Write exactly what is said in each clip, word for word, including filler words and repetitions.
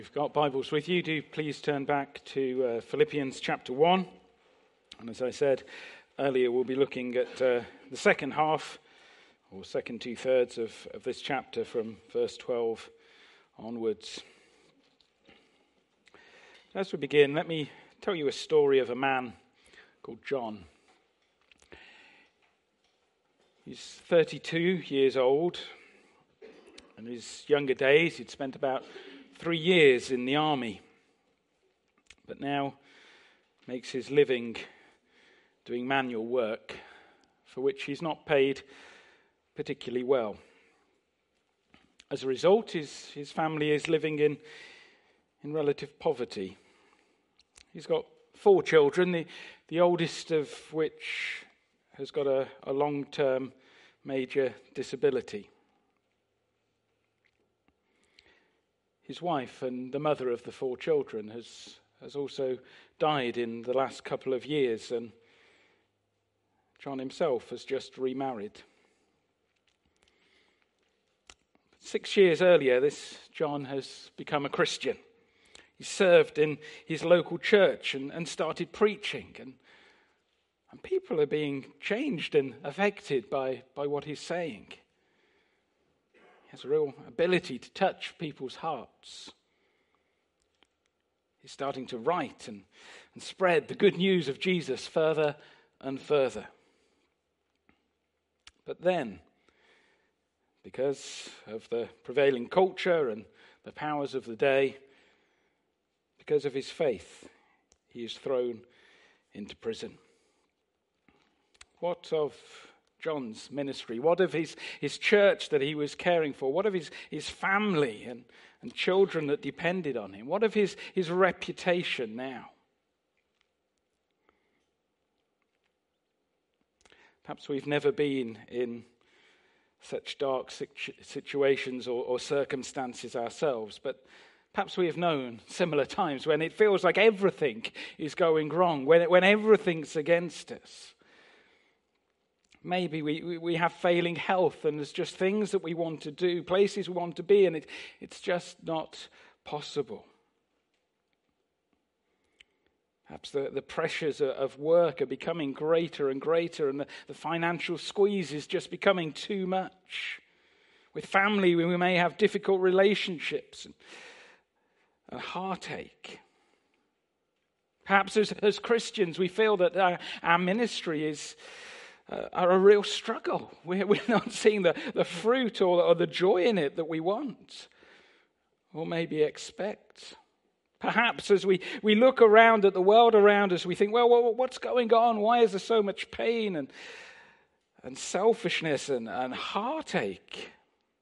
If you've got Bibles with you, do please turn back to uh, Philippians chapter one. And as I said earlier, we'll be looking at uh, the second half, or second two-thirds of, of this chapter from verse twelve onwards. As we begin, let me tell you a story of a man called John. He's thirty-two years old. In his younger days, he'd spent about three years in the army, but now makes his living doing manual work, for which he's not paid particularly well. As a result, his, his family is living in, in relative poverty. He's got four children, the, the oldest of which has got a, a long-term major disability. His wife and the mother of the four children has, has also died in the last couple of years, and John himself has just remarried. Six years earlier, this John has become a Christian. He served in his local church and, and started preaching, and, and people are being changed and affected by, by what he's saying. He has a real ability to touch people's hearts. He's starting to write and, and spread the good news of Jesus further and further. But then, because of the prevailing culture and the powers of the day, because of his faith, he is thrown into prison. What of John's ministry? What of his, his church that he was caring for? What of his, his family and, and children that depended on him? What of his, his reputation now? Perhaps we've never been in such dark situ- situations or, or circumstances ourselves, but perhaps we have known similar times when it feels like everything is going wrong, when, when everything's against us. Maybe we, we have failing health and there's just things that we want to do, places we want to be, and it, it's just not possible. Perhaps the, the pressures of work are becoming greater and greater, and the, the financial squeeze is just becoming too much. With family, we may have difficult relationships and, and heartache. Perhaps as, as Christians, we feel that our, our ministry is Uh, are a real struggle. We're, we're not seeing the, the fruit or, or the joy in it that we want or maybe expect. Perhaps as we, we look around at the world around us, we think, well, well what's going on? Why is there so much pain and, and selfishness and, and heartache?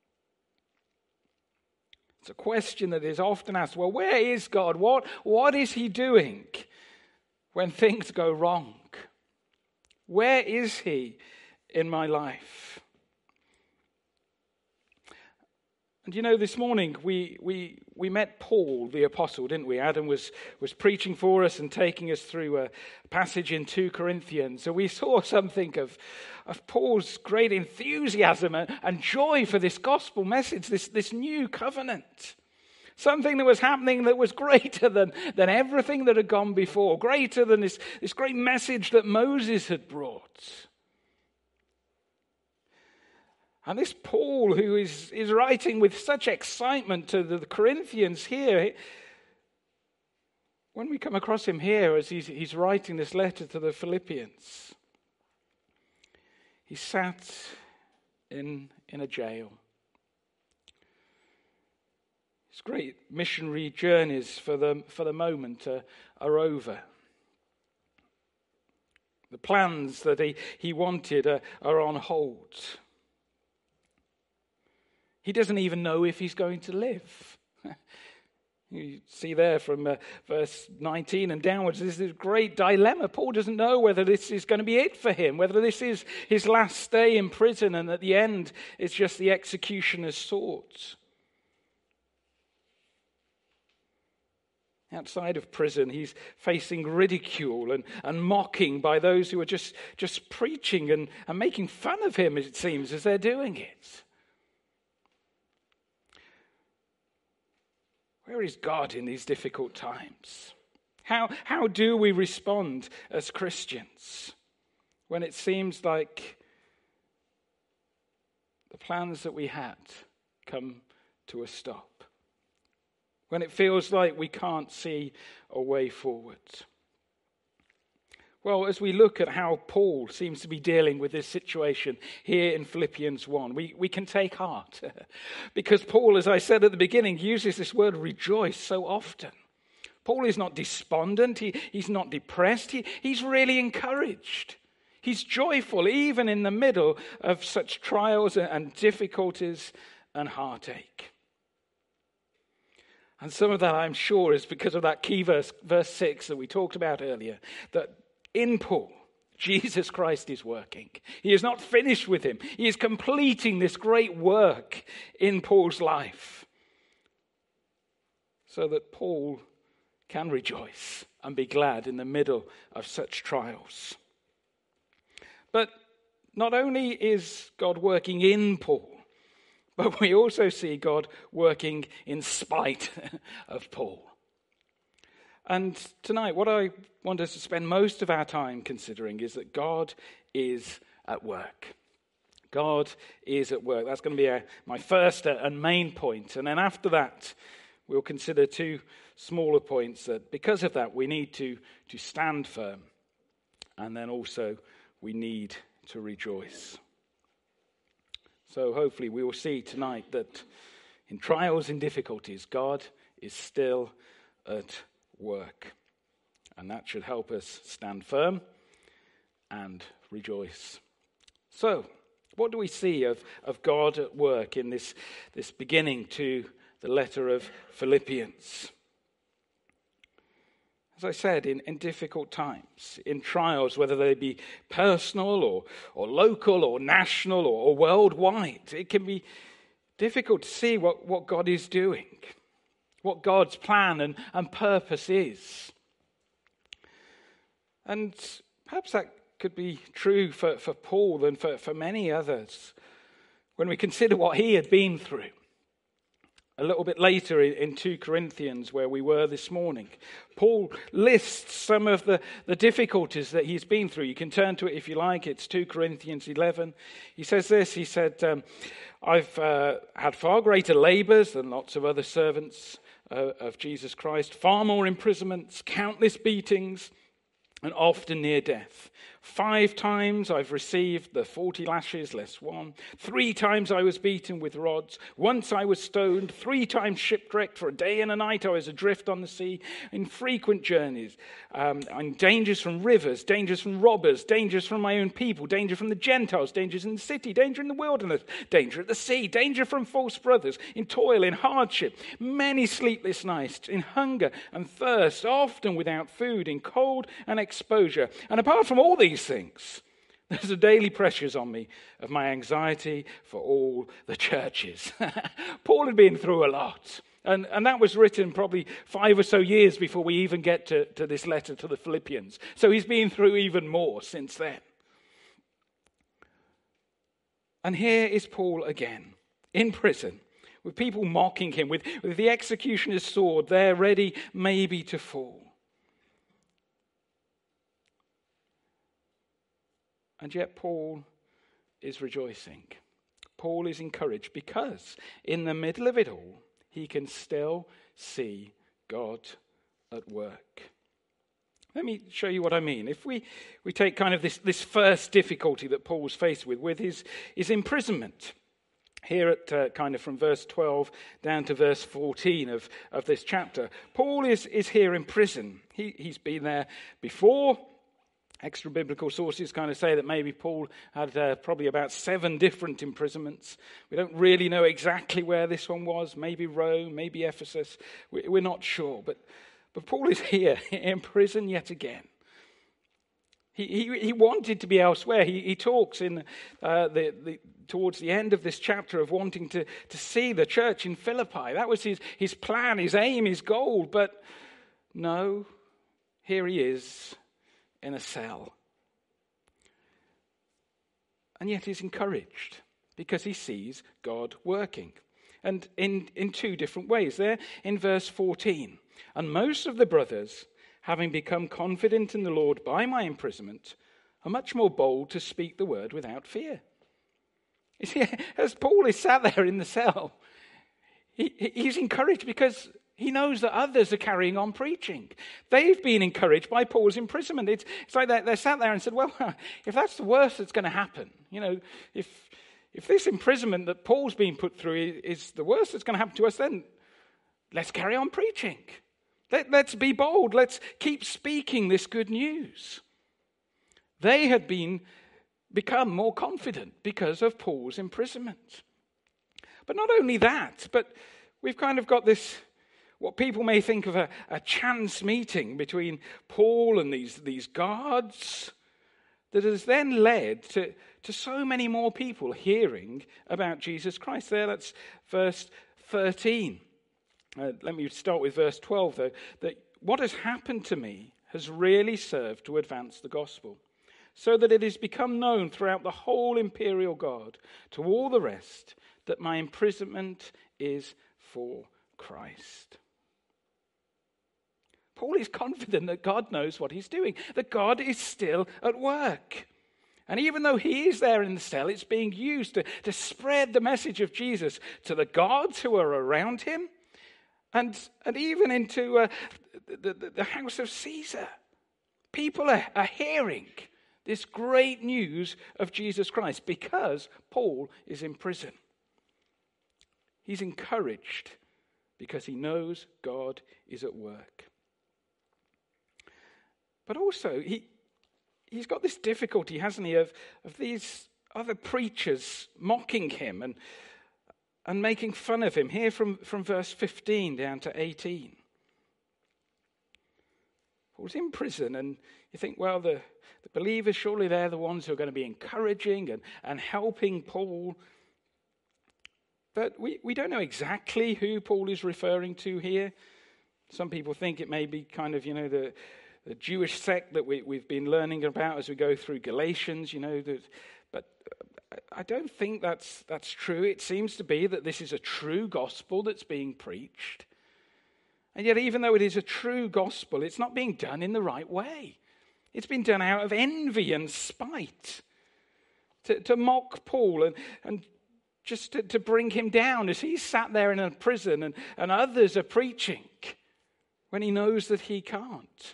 It's a question that is often asked, well, where is God? What, what is he doing when things go wrong? Where is he in my life? And you know, this morning we we we met Paul the apostle, didn't we? Adam was, was preaching for us and taking us through a passage in Second Corinthians. So we saw something of, of Paul's great enthusiasm and, and joy for this gospel message, this, this new covenant. Something that was happening that was greater than, than everything that had gone before, greater than this, this great message that Moses had brought. And this Paul, who is, is writing with such excitement to the, the Corinthians here, when we come across him here as he's, he's writing this letter to the Philippians, he sat in, in a jail. His great missionary journeys for the, for the moment are, are over. The plans that he, he wanted are, are on hold. He doesn't even know if he's going to live. You see there from uh, verse nineteen and downwards, this is a great dilemma. Paul doesn't know whether this is going to be it for him, whether this is his last stay in prison and at the end it's just the executioner's sword. Outside of prison, he's facing ridicule and, and mocking by those who are just, just preaching and, and making fun of him, as it seems, as they're doing it. Where is God in these difficult times? How, how do we respond as Christians when it seems like the plans that we had come to a stop? When it feels like we can't see a way forward? Well, as we look at how Paul seems to be dealing with this situation here in Philippians one, we, we can take heart. Because Paul, as I said at the beginning, uses this word rejoice so often. Paul is not despondent, he, he's not depressed, he, he's really encouraged. He's joyful even in the middle of such trials and difficulties and heartache. And some of that, I'm sure, is because of that key verse, verse six that we talked about earlier, that in Paul, Jesus Christ is working. He is not finished with him. He is completing this great work in Paul's life so that Paul can rejoice and be glad in the middle of such trials. But not only is God working in Paul, but we also see God working in spite of Paul. And tonight, what I want us to spend most of our time considering is that God is at work. God is at work. That's going to be a, my first and main point. And then after that, we'll consider two smaller points that because of that, we need to, to stand firm. And then also, we need to rejoice. So hopefully we will see tonight that in trials and difficulties, God is still at work. And that should help us stand firm and rejoice. So, what do we see of, of God at work in this, this beginning to the letter of Philippians? As I said, in, in difficult times, in trials, whether they be personal or, or local or national or, or worldwide, it can be difficult to see what, what God is doing, what God's plan and, and purpose is. And perhaps that could be true for, for Paul and for, for many others when we consider what he had been through. A little bit later in two Corinthians, where we were this morning, Paul lists some of the, the difficulties that he's been through. You can turn to it if you like. It's two Corinthians eleven. He says this, he said, um, I've uh, had far greater labors than lots of other servants uh, of Jesus Christ, far more imprisonments, countless beatings, and often near death. Five times I've received the forty lashes less one. Three times I was beaten with rods. Once I was stoned. Three times shipwrecked. For a day and a night I was adrift on the sea. In frequent journeys. Um, in dangers from rivers. Dangers from robbers. Dangers from my own people. Danger from the Gentiles. Dangers in the city. Danger in the wilderness. Danger at the sea. Danger from false brothers. In toil, in hardship. Many sleepless nights. In hunger and thirst. Often without food. In cold and exposure. And apart from all these things, there's a daily pressures on me of my anxiety for all the churches. Paul had been through a lot. And, and that was written probably five or so years before we even get to, to this letter to the Philippians. So he's been through even more since then. And here is Paul again, in prison, with people mocking him, with, with the executioner's sword there ready maybe to fall. And yet Paul is rejoicing. Paul is encouraged because in the middle of it all, he can still see God at work. Let me show you what I mean. If we, we take kind of this, this first difficulty that Paul's faced with, with his, his imprisonment. Here at uh, kind of from verse twelve down to verse fourteen of, of this chapter. Paul is, is here in prison. He, he's been there before. Extra biblical sources kind of say that maybe Paul had uh, probably about seven different imprisonments. We don't really know exactly where this one was. Maybe Rome, maybe Ephesus. We're not sure. But, but Paul is here in prison yet again. He, he, he wanted to be elsewhere. He, he talks in uh, the, the towards the end of this chapter of wanting to, to see the church in Philippi. That was his, his plan, his aim, his goal. But no, here he is in a cell. And yet he's encouraged because he sees God working. And in, in two different ways. There in verse fourteen. And most of the brothers, having become confident in the Lord by my imprisonment, are much more bold to speak the word without fear. You see, as Paul is sat there in the cell, he, he's encouraged because he knows that others are carrying on preaching. They've been encouraged by Paul's imprisonment. It's, it's like they're, they're sat there and said, well, if that's the worst that's going to happen, you know, if if this imprisonment that Paul's been put through is the worst that's going to happen to us, then let's carry on preaching. Let, let's be bold. Let's keep speaking this good news. They had been become more confident because of Paul's imprisonment. But not only that, but we've kind of got this, what people may think of a, a chance meeting between Paul and these, these guards that has then led to, to so many more people hearing about Jesus Christ. There, that's verse thirteen. Uh, let me start with verse twelve, though. That what has happened to me has really served to advance the gospel, so that it has become known throughout the whole imperial guard to all the rest that my imprisonment is for Christ. Paul is confident that God knows what he's doing, that God is still at work. And even though he is there in the cell, it's being used to, to spread the message of Jesus to the guards who are around him, and, and even into uh, the, the, the house of Caesar. People are, are hearing this great news of Jesus Christ because Paul is in prison. He's encouraged because he knows God is at work. But also, he, he's got this difficulty, hasn't he, of, of these other preachers mocking him and, and making fun of him. Here from, from verse fifteen down to eighteen. Paul's in prison, and you think, well, the, the believers, surely they're the ones who are going to be encouraging and, and helping Paul. But we, we don't know exactly who Paul is referring to here. Some people think it may be kind of, you know, the... the Jewish sect that we, we've been learning about as we go through Galatians, you know, that, but I don't think that's that's true. It seems to be that this is a true gospel that's being preached. And yet, even though it is a true gospel, it's not being done in the right way. It's been done out of envy and spite to, to mock Paul and, and just to, to bring him down as he's sat there in a prison and, and others are preaching when he knows that he can't.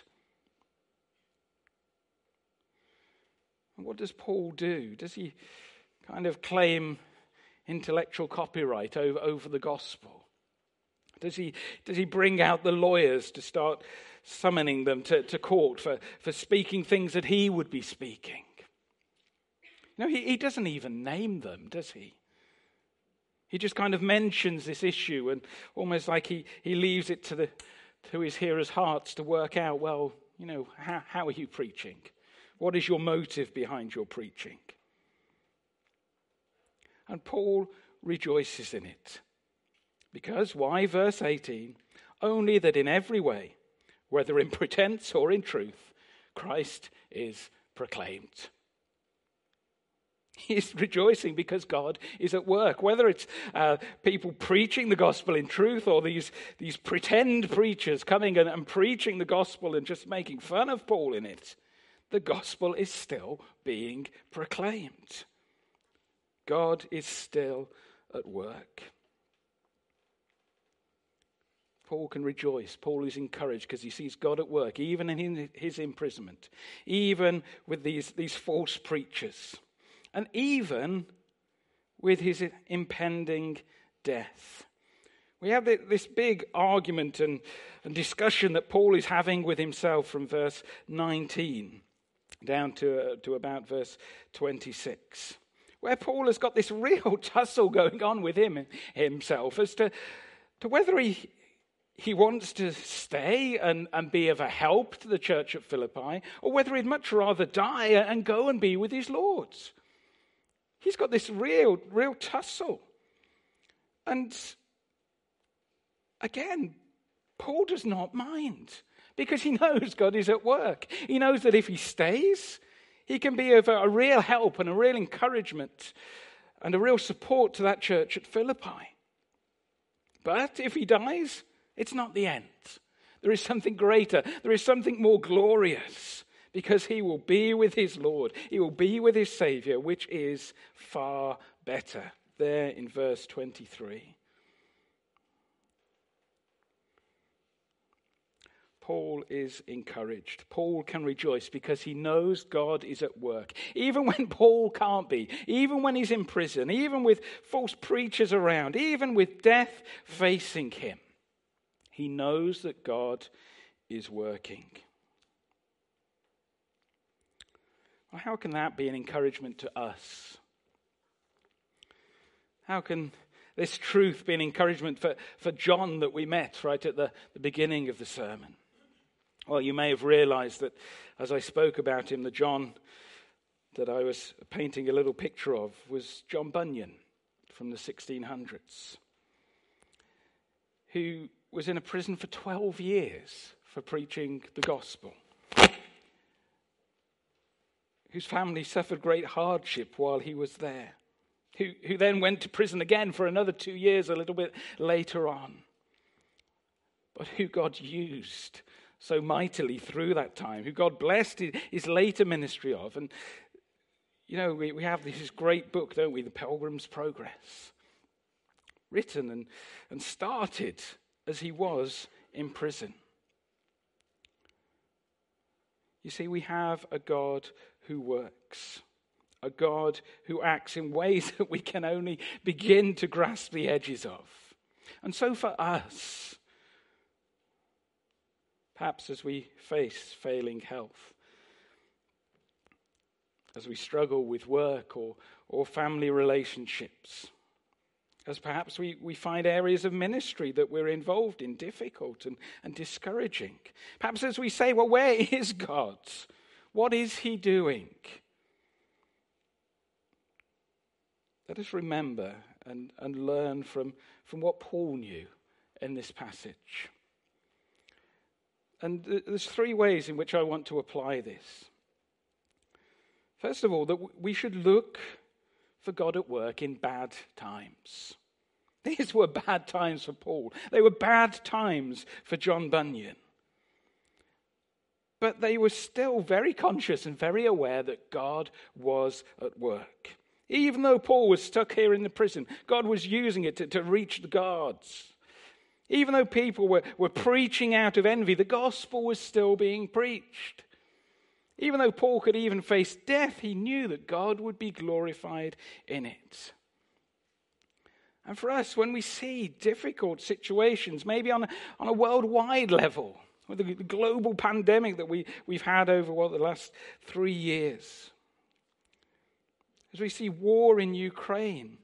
And what does Paul do? Does he kind of claim intellectual copyright over, over the gospel? Does he does he bring out the lawyers to start summoning them to, to court for, for speaking things that he would be speaking? No, he, he doesn't even name them, does he? He just kind of mentions this issue and almost like he, he leaves it to the to his hearers' hearts to work out, well, you know, how, how are you preaching? What is your motive behind your preaching? And Paul rejoices in it. Because, why? Verse eighteen, only that in every way, whether in pretense or in truth, Christ is proclaimed. He's rejoicing because God is at work. Whether it's uh, people preaching the gospel in truth or these, these pretend preachers coming and, and preaching the gospel and just making fun of Paul in it, the gospel is still being proclaimed. God is still at work. Paul can rejoice. Paul is encouraged because he sees God at work, even in his imprisonment, even with these, these false preachers, and even with his impending death. We have this big argument and, and discussion that Paul is having with himself from verse nineteen down to, uh, to about verse twenty-six, where Paul has got this real tussle going on with him himself as to, to whether he, he wants to stay and, and be of a help to the church at Philippi, or whether he'd much rather die and go and be with his Lord. He's got this real, real tussle. And again, Paul does not mind because he knows God is at work. He knows that if he stays, he can be of a, a real help and a real encouragement and a real support to that church at Philippi. But if he dies, it's not the end. There is something greater. There is something more glorious, because he will be with his Lord. He will be with his Savior, which is far better. There in verse twenty-three. Paul is encouraged. Paul can rejoice because he knows God is at work. Even when Paul can't be, even when he's in prison, even with false preachers around, even with death facing him, he knows that God is working. Well, how can that be an encouragement to us? How can this truth be an encouragement for, for John that we met right at the, the beginning of the sermon? Well, you may have realized that as I spoke about him, the John that I was painting a little picture of was John Bunyan from the sixteen hundreds, who was in a prison for twelve years for preaching the gospel, whose family suffered great hardship while he was there, who, who then went to prison again for another two years a little bit later on, but who God used so mightily through that time, who God blessed his later ministry of. And, you know, we, we have this great book, don't we, The Pilgrim's Progress, written and, and started as he was in prison. You see, we have a God who works, a God who acts in ways that we can only begin to grasp the edges of. And so for us, perhaps as we face failing health, as we struggle with work or, or family relationships, as perhaps we, we find areas of ministry that we're involved in difficult and, and discouraging. Perhaps as we say, well, where is God? What is he doing? Let us remember and, and learn from, from what Paul knew in this passage. And there's three ways in which I want to apply this. First of all, that we should look for God at work in bad times. These were bad times for Paul. They were bad times for John Bunyan. But they were still very conscious and very aware that God was at work. Even though Paul was stuck here in the prison, God was using it to, to reach the guards. Even though people were, were preaching out of envy, the gospel was still being preached. Even though Paul could even face death, he knew that God would be glorified in it. And for us, when we see difficult situations, maybe on a, on a worldwide level, with the global pandemic that we, we've had over what, the last three years, as we see war in Ukraine,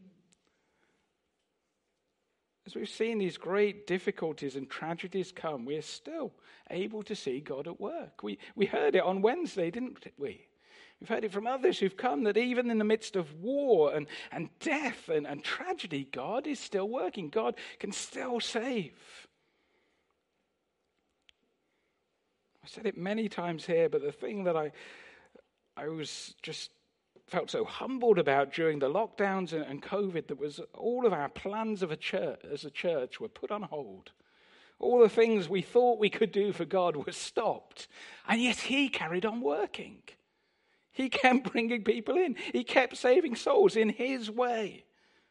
as we've seen these great difficulties and tragedies come, we're still able to see God at work. We we heard it on Wednesday, didn't we? We've heard it from others who've come that even in the midst of war and, and death and, and tragedy, God is still working. God can still save. I said it many times here, but the thing that I I was just felt so humbled about during the lockdowns and, and COVID, that was all of our plans of a church as a church were put on hold. All the things we thought we could do for God were stopped, and yet he carried on working. He kept bringing people in. He kept saving souls in his way.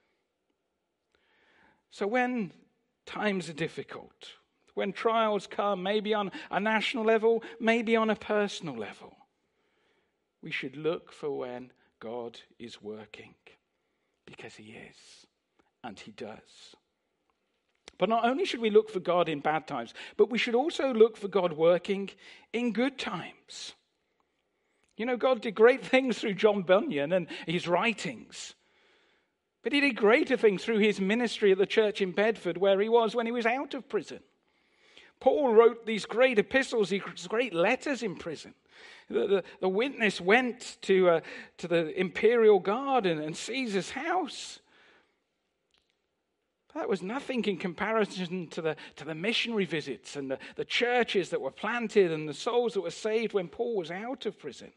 So when times are difficult, when trials come, maybe on a national level, maybe on a personal level, we should look for when God is working, because he is, and he does. But not only should we look for God in bad times, but we should also look for God working in good times. You know, God did great things through John Bunyan and his writings, but he did greater things through his ministry at the church in Bedford, where he was when he was out of prison. Paul wrote these great epistles, these great letters in prison. The, the, the witness went to, uh, to the imperial garden and Caesar's house. But that was nothing in comparison to the, to the missionary visits and the, the churches that were planted and the souls that were saved when Paul was out of prison.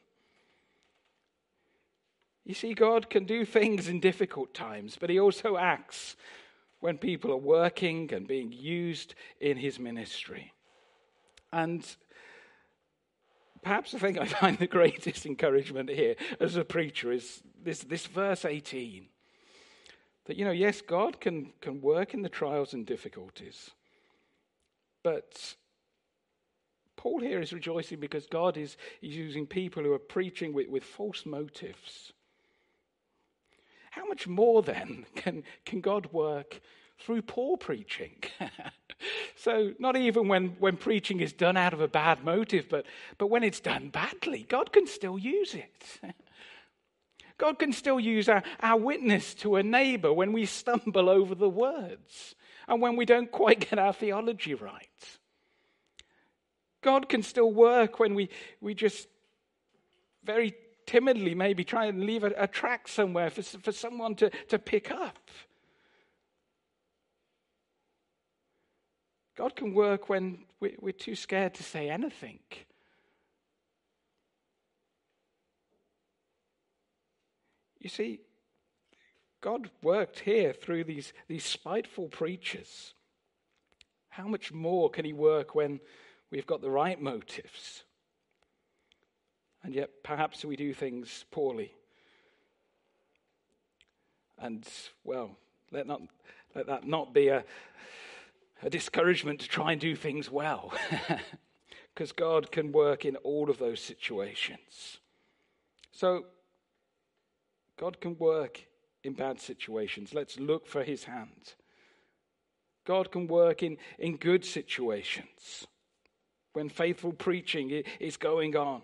You see, God can do things in difficult times, but he also acts when people are working and being used in his ministry. And perhaps the thing I find the greatest encouragement here as a preacher is this, this verse eighteen. That, you know, yes, God can, can work in the trials and difficulties. But Paul here is rejoicing because God is, is using people who are preaching with, with false motives. How much more then can, can God work through Paul preaching? So not even when, when preaching is done out of a bad motive, but, but when it's done badly, God can still use it. God can still use our, our witness to a neighbor when we stumble over the words and when we don't quite get our theology right. God can still work when we, we just very timidly maybe try and leave a, a tract somewhere for, for someone to, to pick up. God can work when we, we're too scared to say anything. You see, God worked here through these, these spiteful preachers. How much more can he work when we've got the right motives? And yet perhaps we do things poorly. And, well, let not let that not be a, a discouragement to try and do things well. Because God can work in all of those situations. So, God can work in bad situations. Let's look for his hand. God can work in, in good situations. When faithful preaching is going on.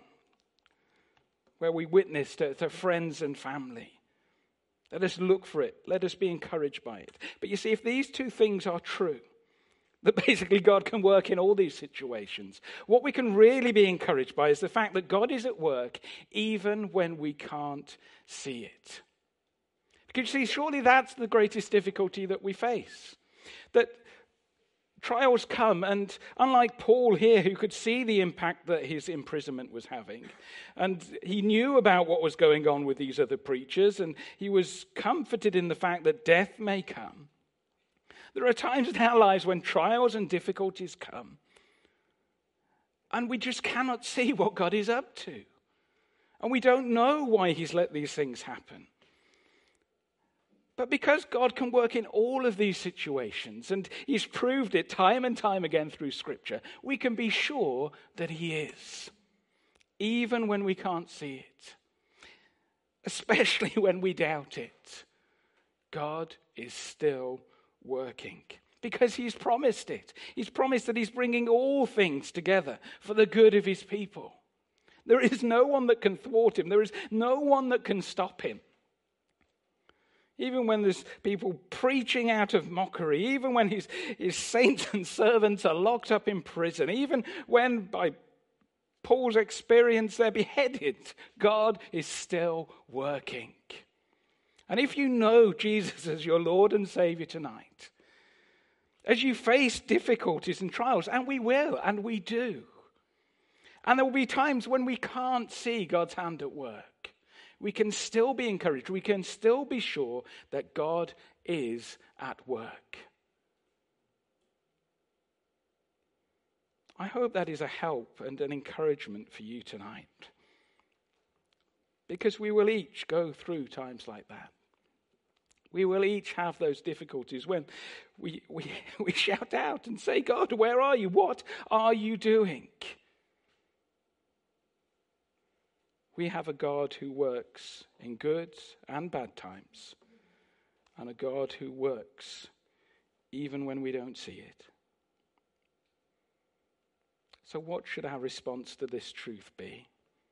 Where we witness to, to friends and family. Let us look for it. Let us be encouraged by it. But you see, if these two things are true, that basically God can work in all these situations, what we can really be encouraged by is the fact that God is at work even when we can't see it. Because you see, surely that's the greatest difficulty that we face. That trials come, and unlike Paul here, who could see the impact that his imprisonment was having, and he knew about what was going on with these other preachers, and he was comforted in the fact that death may come. There are times in our lives when trials and difficulties come, and we just cannot see what God is up to. And we don't know why he's let these things happen. But because God can work in all of these situations, and he's proved it time and time again through Scripture, we can be sure that he is, even when we can't see it, especially when we doubt it. God is still working because he's promised it. He's promised that he's bringing all things together for the good of his people. There is no one that can thwart him. There is no one that can stop him. Even when there's people preaching out of mockery, even when his, his saints and servants are locked up in prison, even when, by Paul's experience, they're beheaded, God is still working. And if you know Jesus as your Lord and Savior tonight, as you face difficulties and trials, and we will, and we do, and there will be times when we can't see God's hand at work, we can still be encouraged. We can still be sure that God is at work. I hope that is a help and an encouragement for you tonight. Because we will each go through times like that. We will each have those difficulties when we, we, we shout out and say, God, where are you? What are you doing? We have a God who works in good and bad times, and a God who works even when we don't see it. So what should our response to this truth be?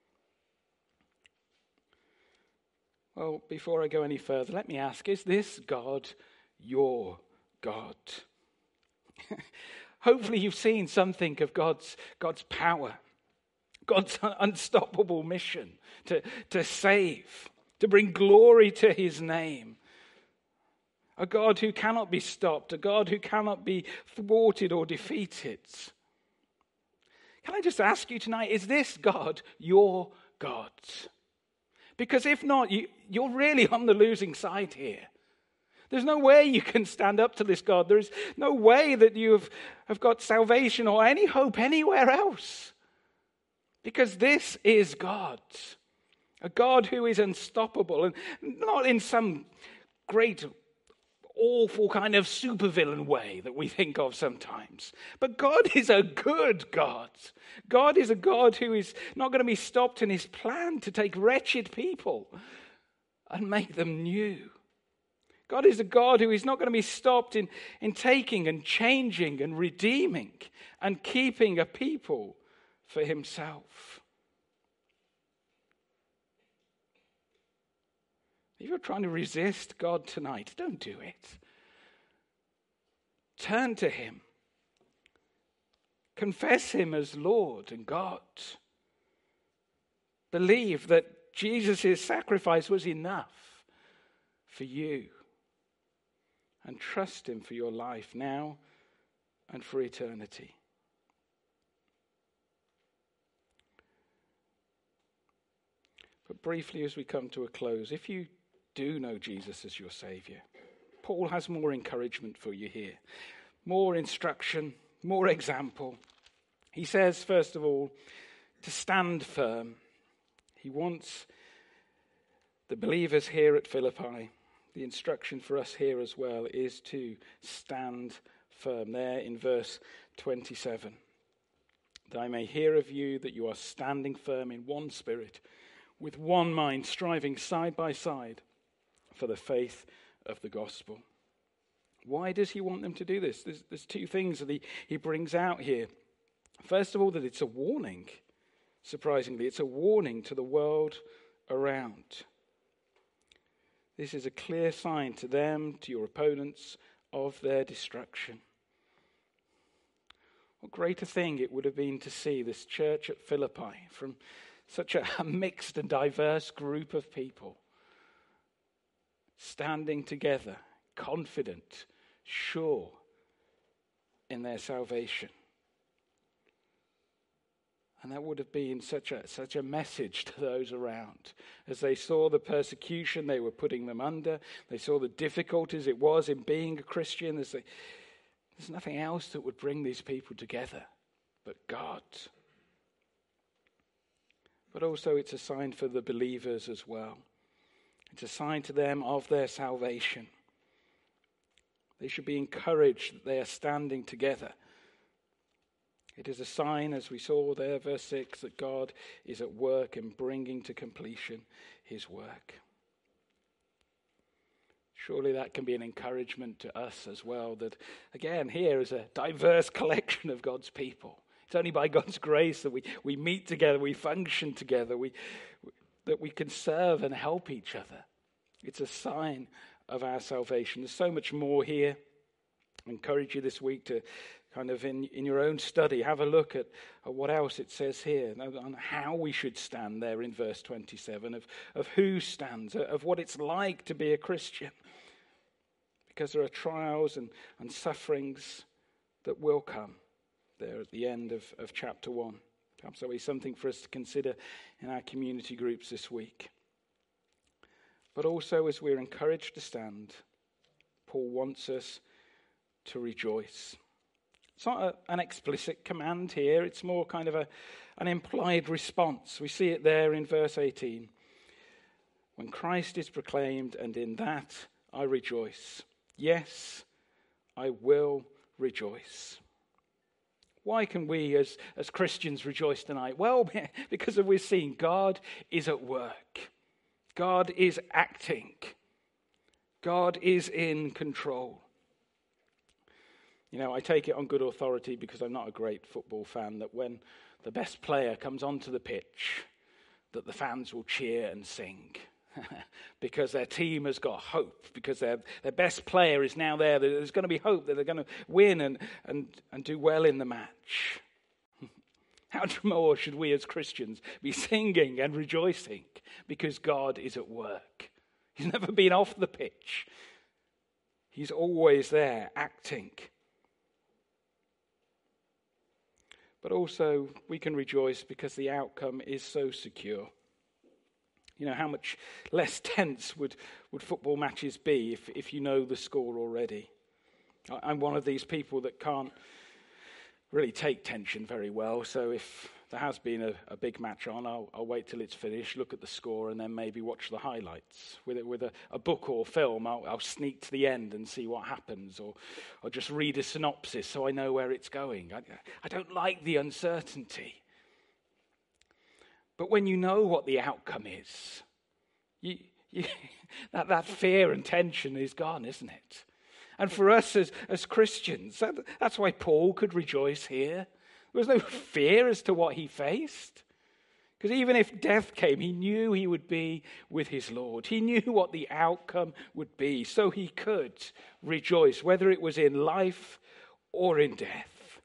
Well, before I go any further, let me ask, is this God your God? Hopefully you've seen something of God's, God's power, God's unstoppable mission to, to save, to bring glory to his name. A God who cannot be stopped, a God who cannot be thwarted or defeated. Can I just ask you tonight, is this God your God? Because if not, you, you're really on the losing side here. There's no way you can stand up to this God. There is no way that you have, have got salvation or any hope anywhere else. Because this is God. A God who is unstoppable, and not in some great, awful kind of supervillain way that we think of sometimes. But God is a good God. God is a God who is not going to be stopped in his plan to take wretched people and make them new. God is a God who is not going to be stopped in, in taking and changing and redeeming and keeping a people for himself. If you're trying to resist God tonight, don't do it. Turn to him. Confess him as Lord and God. Believe that Jesus' sacrifice was enough for you. And trust him for your life now and for eternity. But briefly, as we come to a close, if you do know Jesus as your Saviour, Paul has more encouragement for you here. More instruction, more example. He says, first of all, to stand firm. He wants the believers here at Philippi, the instruction for us here as well, is to stand firm. There in verse twenty-seven. That I may hear of you that you are standing firm in one spirit, with one mind, striving side by side for the faith of the gospel. Why does he want them to do this? There's, there's two things that he, he brings out here. First of all, that it's a warning. Surprisingly, it's a warning to the world around. This is a clear sign to them, to your opponents, of their destruction. What greater thing it would have been to see this church at Philippi from such a mixed and diverse group of people standing together, confident, sure in their salvation. And that would have been such a such a message to those around. As they saw the persecution they were putting them under, they saw the difficulties it was in being a Christian. They, there's nothing else that would bring these people together but God. But also it's a sign for the believers as well. It's a sign to them of their salvation. They should be encouraged that they are standing together. It is a sign, as we saw there, verse six, that God is at work in bringing to completion his work. Surely that can be an encouragement to us as well, that again, here is a diverse collection of God's people. It's only by God's grace that we, we meet together, we function together, we that we can serve and help each other. It's a sign of our salvation. There's so much more here. I encourage you this week to kind of in, in your own study, have a look at, at what else it says here, on how we should stand there in verse twenty-seven, of, of who stands, of what it's like to be a Christian. Because there are trials and, and sufferings that will come there at the end of, of chapter one. Perhaps there'll be something for us to consider in our community groups this week. But also, as we're encouraged to stand, Paul wants us to rejoice. It's not a, an explicit command here. It's more kind of a, an implied response. We see it there in verse eighteen. When Christ is proclaimed, and in that I rejoice. Yes, I will rejoice. Why can we as, as Christians rejoice tonight? Well, because of we're seeing God is at work. God is acting. God is in control. You know, I take it on good authority, because I'm not a great football fan, that when the best player comes onto the pitch, that the fans will cheer and sing. Because their team has got hope, because their their best player is now there. There's going to be hope that they're going to win and, and, and do well in the match. How much more should we as Christians be singing and rejoicing because God is at work? He's never been off the pitch. He's always there acting. But also we can rejoice because the outcome is so secure. You know, how much less tense would, would football matches be if, if you know the score already? I, I'm one of these people that can't really take tension very well, so if there has been a, a big match on, I'll, I'll wait till it's finished, look at the score, and then maybe watch the highlights. With it, with a, a book or film, I'll, I'll sneak to the end and see what happens, or, or just read a synopsis so I know where it's going. I, I don't like the uncertainty. But when you know what the outcome is, you, you, that, that fear and tension is gone, isn't it? And for us as, as Christians, that, that's why Paul could rejoice here. There was no fear as to what he faced. Because even if death came, he knew he would be with his Lord. He knew what the outcome would be. So he could rejoice, whether it was in life or in death.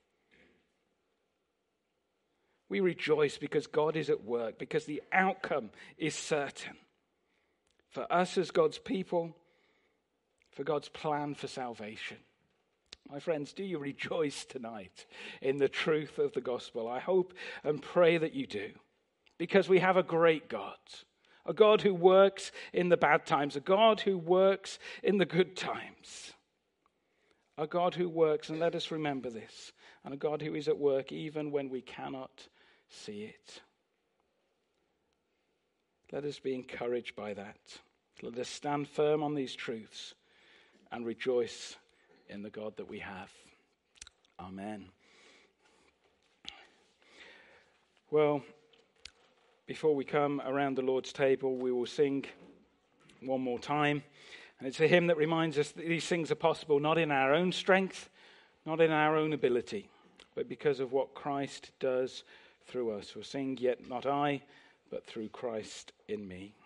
We rejoice because God is at work, because the outcome is certain. For us as God's people, for God's plan for salvation. My friends, do you rejoice tonight in the truth of the gospel? I hope and pray that you do, because we have a great God, a God who works in the bad times, a God who works in the good times, a God who works, and let us remember this, and a God who is at work even when we cannot see it. Let us be encouraged by that. Let us stand firm on these truths and rejoice in the God that we have. Amen. Well, before we come around the Lord's table, we will sing one more time. And it's a hymn that reminds us that these things are possible not in our own strength, not in our own ability, but because of what Christ does through us. We'll sing, "Yet not I, but through Christ in me."